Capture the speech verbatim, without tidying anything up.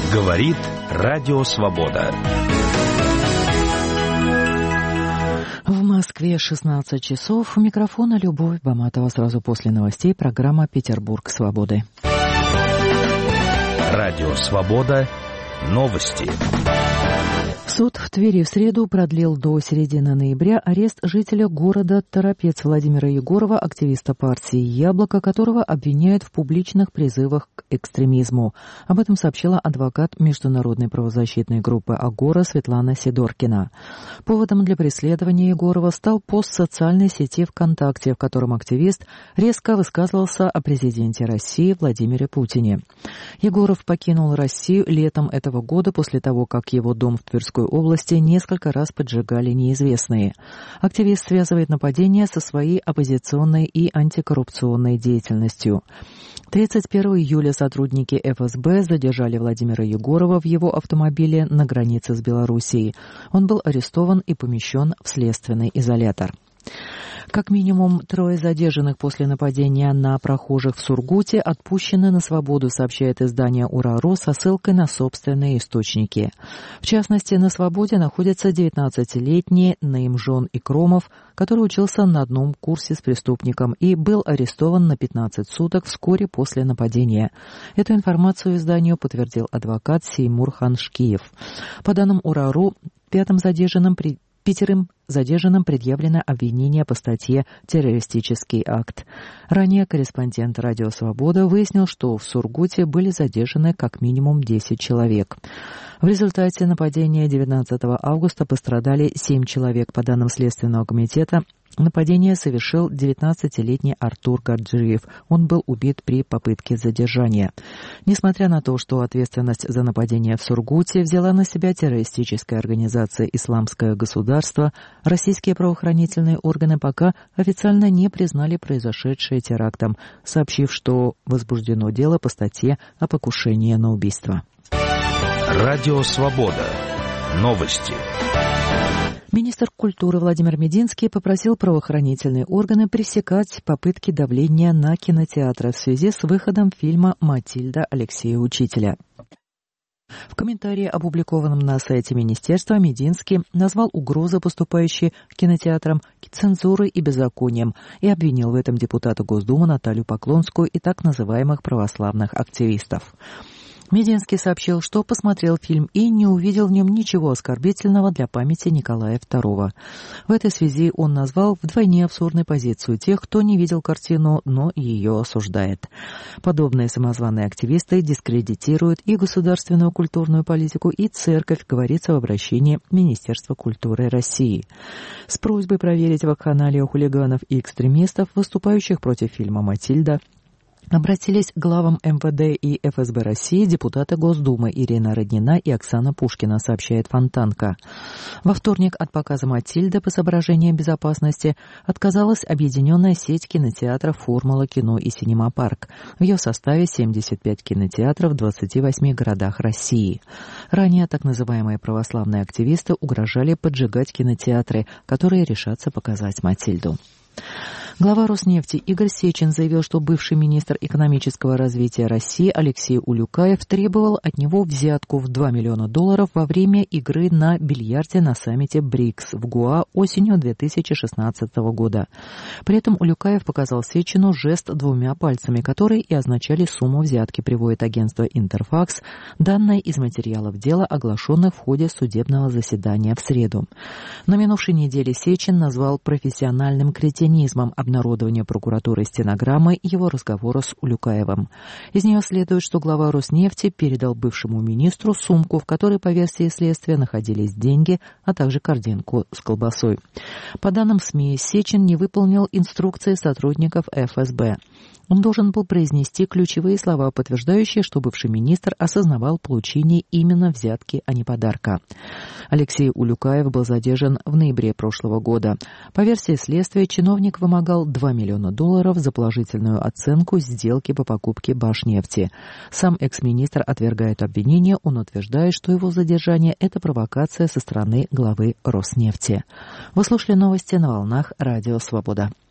Говорит Радио Свобода. В Москве шестнадцать часов. У микрофона Любовь Баматова. Сразу после новостей программа «Петербург свободы». Радио Свобода. Новости. Суд в Твери в среду продлил до середины ноября арест жителя города Торопец Владимира Егорова, активиста партии «Яблоко», которого обвиняют в публичных призывах к экстремизму. Об этом сообщила адвокат международной правозащитной группы «Агора» Светлана Сидоркина. Поводом для преследования Егорова стал пост в социальной сети ВКонтакте, в котором активист резко высказывался о президенте России Владимире Путине. Егоров покинул Россию летом этого года после того, как его дом в Тверской области несколько раз поджигали неизвестные. Активист связывает нападение со своей оппозиционной и антикоррупционной деятельностью. тридцать первого июля сотрудники эф эс бэ задержали Владимира Егорова в его автомобиле на границе с Белоруссией. Он был арестован и помещен в следственный изолятор. Как минимум трое задержанных после нападения на прохожих в Сургуте отпущены на свободу, сообщает издание «Ура.ру» со ссылкой на собственные источники. В частности, на свободе находится девятнадцатилетний Наимжон Икромов, который учился на одном курсе с преступником и был арестован на пятнадцать суток вскоре после нападения. Эту информацию изданию подтвердил адвокат Сеймур Ханшкиев. По данным «Ура.ру», пятым задержанным при Пятерым задержанным предъявлено обвинение по статье «Террористический акт». Ранее корреспондент «Радио Свобода» выяснил, что в Сургуте были задержаны как минимум десять человек. В результате нападения девятнадцатого августа пострадали семь человек. По данным Следственного комитета, нападение совершил девятнадцатилетний Артур Гаджиев. Он был убит при попытке задержания. Несмотря на то, что ответственность за нападение в Сургуте взяла на себя террористическая организация «Исламское государство», российские правоохранительные органы пока официально не признали произошедшее терактом, сообщив, что возбуждено дело по статье о покушении на убийство. Радио Свобода. Новости. Министр культуры Владимир Мединский попросил правоохранительные органы пресекать попытки давления на кинотеатры в связи с выходом фильма «Матильда» Алексея Учителя. В комментарии, опубликованном на сайте министерства, Мединский назвал угрозы, поступающие к кинотеатрам, цензурой и беззаконием, и обвинил в этом депутата Госдумы Наталью Поклонскую и так называемых православных активистов. Мединский сообщил, что посмотрел фильм и не увидел в нем ничего оскорбительного для памяти Николая второго. В этой связи он назвал вдвойне абсурдной позицию тех, кто не видел картину, но ее осуждает. Подобные самозваные активисты дискредитируют и государственную культурную политику, и церковь, говорится в обращении Министерства культуры России. С просьбой проверить вакханалию хулиганов и экстремистов, выступающих против фильма «Матильда», обратились к главам эм вэ дэ и эф эс бэ России депутаты Госдумы Ирина Роднина и Оксана Пушкина, сообщает Фонтанка. Во вторник от показа «Матильды» по соображениям безопасности отказалась объединенная сеть кинотеатров «Формула кино» и «Синема Парк». В ее составе семьдесят пять кинотеатров в двадцати восьми городах России. Ранее так называемые православные активисты угрожали поджигать кинотеатры, которые решатся показать «Матильду». Глава Роснефти Игорь Сечин заявил, что бывший министр экономического развития России Алексей Улюкаев требовал от него взятку в два миллиона долларов во время игры на бильярде на саммите БРИКС в Гоа осенью две тысячи шестнадцатого года. При этом Улюкаев показал Сечину жест двумя пальцами, которые и означали сумму взятки, приводит агентство «Интерфакс», данные из материалов дела, оглашенных в ходе судебного заседания в среду. На минувшей неделе Сечин назвал профессиональным кретинизмом обнародование прокуратуры стенограммы его разговора с Улюкаевым. Из нее следует, что глава Роснефти передал бывшему министру сумку, в которой, по версии следствия, находились деньги, а также корзинку с колбасой. По данным СМИ, Сечин не выполнил инструкции сотрудников эф эс бэ. Он должен был произнести ключевые слова, подтверждающие, что бывший министр осознавал получение именно взятки, а не подарка. Алексей Улюкаев был задержан в ноябре прошлого года. По версии следствия, чиновник вымогал два миллиона долларов за положительную оценку сделки по покупке Башнефти. Сам экс-министр отвергает обвинение, он утверждает, что его задержание – это провокация со стороны главы Роснефти. Вы слушали новости на волнах Радио Свобода.